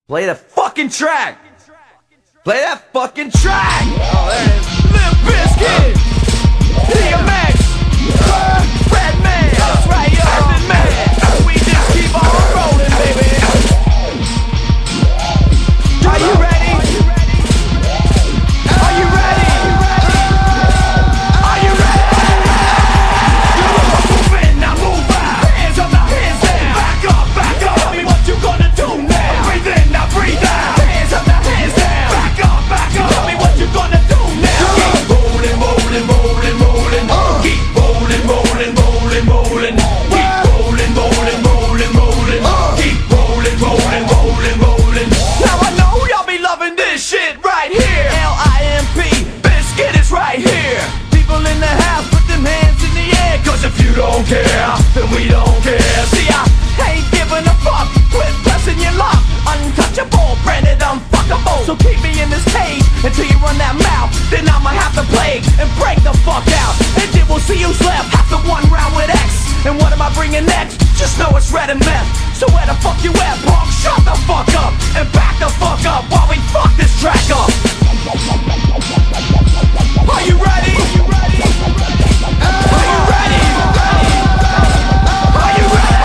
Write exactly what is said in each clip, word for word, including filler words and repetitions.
Play the fucking track! Play that fucking track! Oh, there it is. Limp Bizkit! D M X! Redman! That's right, Urban Man! We just keep on rolling, baby! Are you ready? Are you ready? Are you ready? Move in, now move out! Hands up, now hands down! Back up, back up! Tell me what you gonna do now! Breathe in, now breathe out! Hands up, now hands down! Back up, back up! Tell me what you gonna do now! Keep rolling, rolling, rolling, rolling! Keep rolling, rolling, rolling, rolling! Keep rolling, rolling, rolling, rolling! Keep rolling, rolling, rolling, rolling! Now I know y'all be loving this shit right here! L I M P, Bizkit is right here! People in the house, put them hands in the air! Cause if you don't care, then we don't care! See, I ain't giving a fuck! Quit pressing your luck! Untouchable, branded unfuckable! So keep me in this cage until you run that mouth. Then I'ma have to play and break the fuck out. And then we'll see who's left after one round with X. And what am I bringing next? Just know it's red and meth. So where the fuck you at, punk? Shut the fuck up and back the fuck up while we fuck this track up. Are you ready? Are you ready? Are you ready? Are you ready?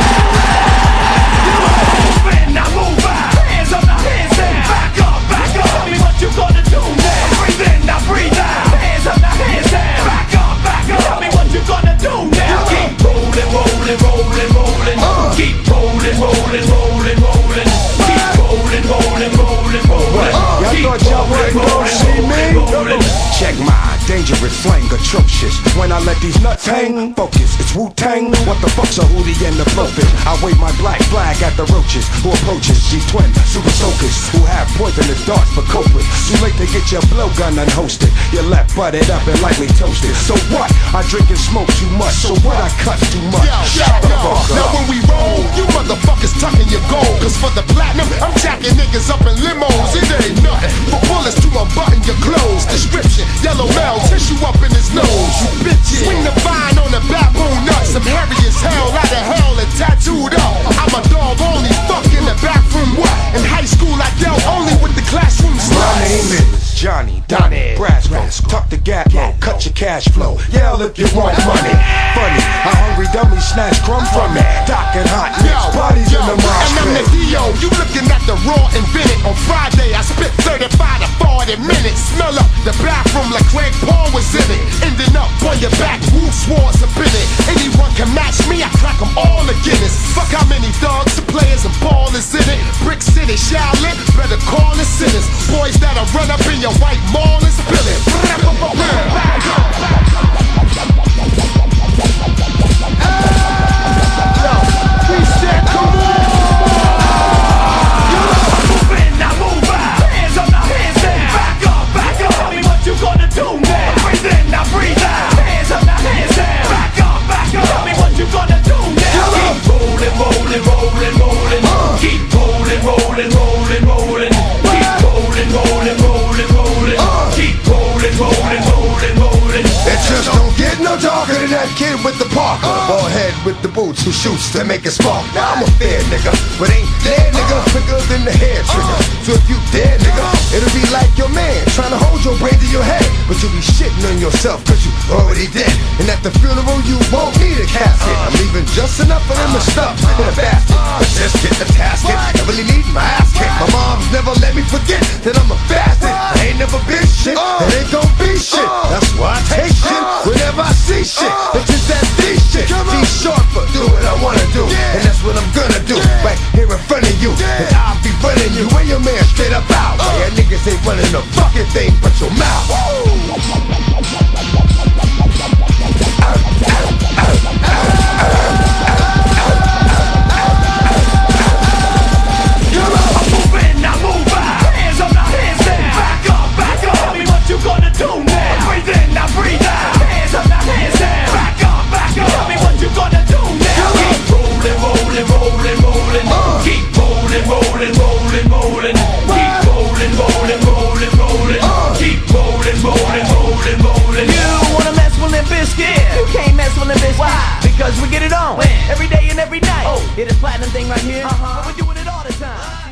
Move in, now move out. Hands up, now hands down. Back up, back up. Tell me what you gonna do now. Breathe in, now breathe out. Hands up, now hands down. Back up, back up. Tell me what you gonna do now. Keep rolling, rolling, rolling, rolling. Keep rolling, rolling, rolling, rolling. Keep rolling, rolling, rolling, rolling. Y'all thought y'all wasn't gonna see me? Check my dangerous slang, atrocious. When I let these nuts hang, focus, it's Wu-Tang. What the fuck's a hootie and the blowfish? I wave my black flag at the roaches who approaches G-Twin, super soakers who have poisonous darts for culprits. Too late to get your blowgun unhosted. Your left butted up and lightly toasted. So what? I drink and smoke too much. So what? I cut too much. Yo, yo, Shut the yo. fuck up. Now when we roll, you motherfuckers tucking your gold. Cause for the platinum, I'm jacking niggas up in limos. It ain't nothing for bullets to unbutton your clothes. Description, yellow male, tissue up in his nose. You bitches, swing the vine on the baboon nuts. I'm hairy as hell, out of hell and tattooed up. I'm a dog only, fuck in the bathroom. What? In high school I dealt only with the classroom sluts. My name is Johnny Donnie Brasco. Tuck the gap low, cut your cash flow. Yell if you want money. Funny, a hungry dummy snatch crumb from me. Docking hot nicks, bodies in the mosh and I'm the pit. D O, you looking at the raw invented. On Friday I spit thirty-five to forty minutes. Smell up the bathroom like Craig Paul was in it. Ending up on your back, Wolf Swords up in it. Anyone can match me, I crack them all to Guinness. Fuck how many thugs and players and ballers in it. Brick City, Shaolin, better call the sinners. Boys that'll run up in your white mall and spill it. Yo, we said come on. Move in, now move out. Hands up, now hands down. Back up, back up. Tell me what you gonna do now. Breathe in, now breathe out. Hands up, now hands down. Back up, back up. Tell me what you gonna do now. Keep rolling, rolling, rolling, rolling. Keep rolling, rolling, rolling, rolling. Keep rolling, rolling, rolling, rolling. Keep rolling, rolling, rolling, rolling. It just don't get no darker than that kid with the Parker. Bald head with the boots who shoots to make it spark. Now I'm a fair nigga, but ain't there nigga quicker than the hair trigger. So if you dare nigga, it'll be like your man trying to hold your brain to your head. But you'll be shitting on yourself cause you already dead. And at the funeral you won't need a casket. I'm leaving just enough for them to stuff in a basket. But just get the tasket, I really need my ass kicked. My mom's never let me forget that I'm a bastard. I ain't never been shit, and ain't gon' be shit. That's why I take shit whenever I see shit. It's just that D shit. D short for do what I wanna do, and that's what I'm gonna do. Right here in front of you, and I'll be running you and your man straight up out. Why your niggas ain't running a fucking thing but your mouth. Move in, now move out. Hands up, now hands down. Back up, back up. Tell me what you gonna do now. Breathe in, now breathe out. Hands up, now hands down. Back up, back up. Tell me what you gonna do now. Keep rolling, rolling, rolling, rolling. Keep rolling, rolling, rolling, rolling. Keep rolling, rolling, rolling, rolling. Keep rolling, rolling, rolling, rolling. You wanna mess with Limp Bizkit? You can't mess with Limp Bizkit. Why? Because we get it on every day and every night. Oh, it is platinum thing right here. Uh-huh. We're doing it all the time.